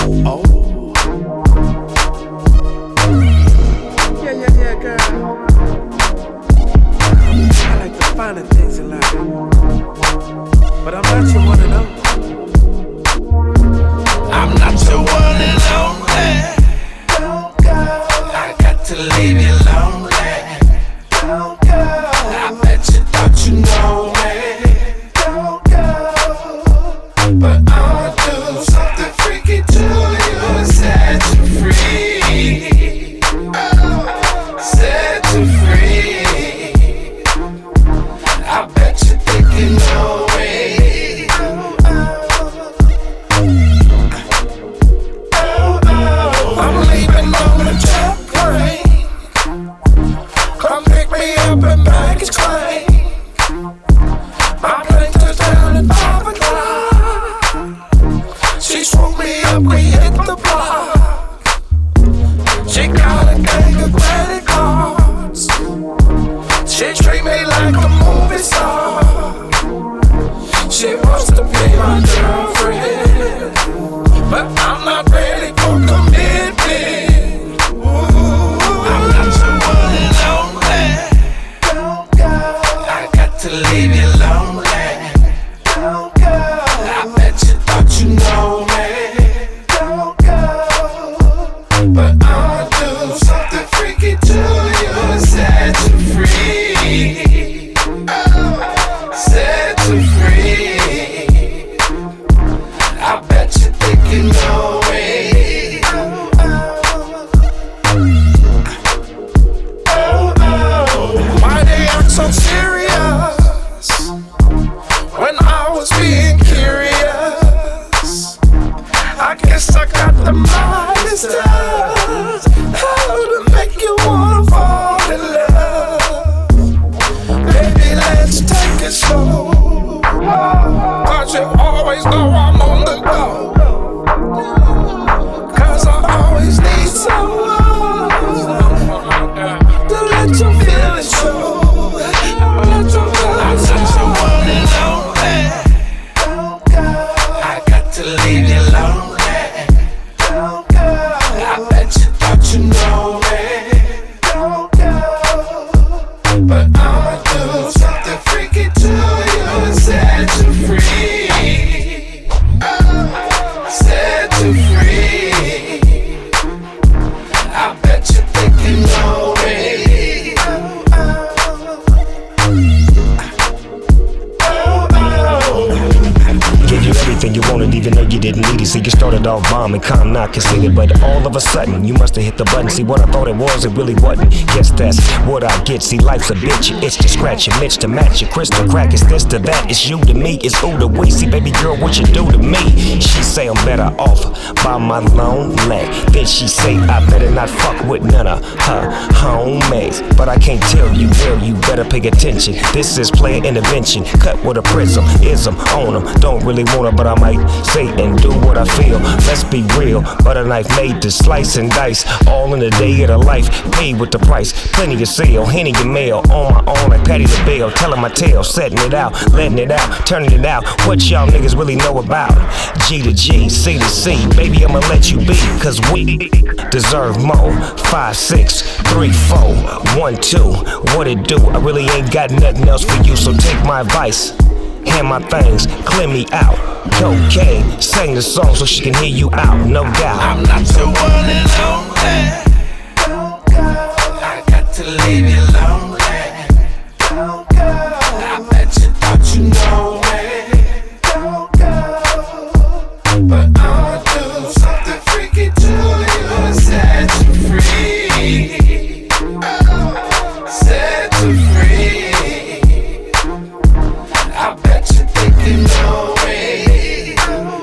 Oh. Yeah, girl. I like the finer things in life, but I'm not your one and only. I'm not your one and only. Don't go. I got to leave you lonely. Don't go. I bet you thought you know me. Don't go. But I'ma do something freaky to you and set you free. Oh, set you free. I bet you think you know me. I'm leaving on the jet plane. Come pick me up and baggage claim. My plane touched down at 5 o'clock. She swooped me up, we hit the block. She got a gang of credit cards. She treat me like a movie star. She wants to be my girlfriend, but I'm not ready for commitment. I'm not your one and only. Don't go. I got to leave you lonely. Don't go. I bet you thought you know me. Don't go. But I'ma do something freaky to you and set you free. Oh, set you free. I bet you think you know me. Why they act so serious when I was being curious? I guess I got the Midas touch, how to make you wanna fall in love. Baby, let's take it slow, 'cause you always know I'm on the go. 'Cause I always need someone to let your feelings show. I'm such a one and only. Don't go. I got to leave you lonely. Don't go. I bet you thought you know me. Don't go. But I'ma do something freaky to you and set you free. Oh, set you free. I bet you think you know me. Give you everything you wanted, even though you didn't need it. See, you started off bomb and calm, not conceited, but all of a sudden, you must have hit the button. See, what I thought it was, it really wasn't. Guess that's what I get. See, life's a bitch, it's to scratch your Mitch to match your crystal crack. It's this to that, it's you to me, it's ooh to we. See, baby girl, what you do to me? She say I'm better off by my lonely. Then she say I better not fuck with none of her homies. But I can't tell you, girl, you better pay attention. This is player intervention, cut with a prism, ism on them. Don't really want it, but I might say and do what I feel. Let's be real, butter knife made to slice and dice. All in the day of the life, paid with the price. Plenty of sale, Henny your mail. On my own like Patty LaBelle, telling my tale, setting it out, letting it out, turning it out. What y'all niggas really know about G to G, C to C? Baby, I'ma let you be, 'cause we deserve more. 5, 6, 3, 4, 1, 2. What it do? I really ain't got nothing else for you, so take my advice. Hand my things, clear me out. Cocaine, sing the song so she can hear you out, no doubt. I'm not your one and only. Don't go. I got to leave you lonely. Don't go. I bet you thought you know me. Don't go. But I'ma do something freaky to you and set you free. Oh, set you free. I bet you think you know me.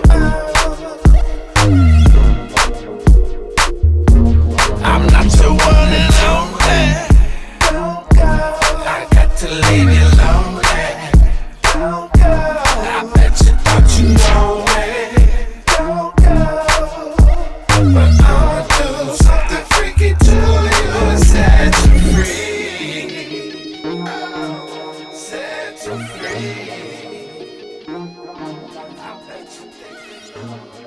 I'm not your one and only. Don't go. I got to leave you lonely. Don't go. I bet you thought you know me. Don't go. But I'ma do something freaky to you and set you free. Set you free. I bet you think you know.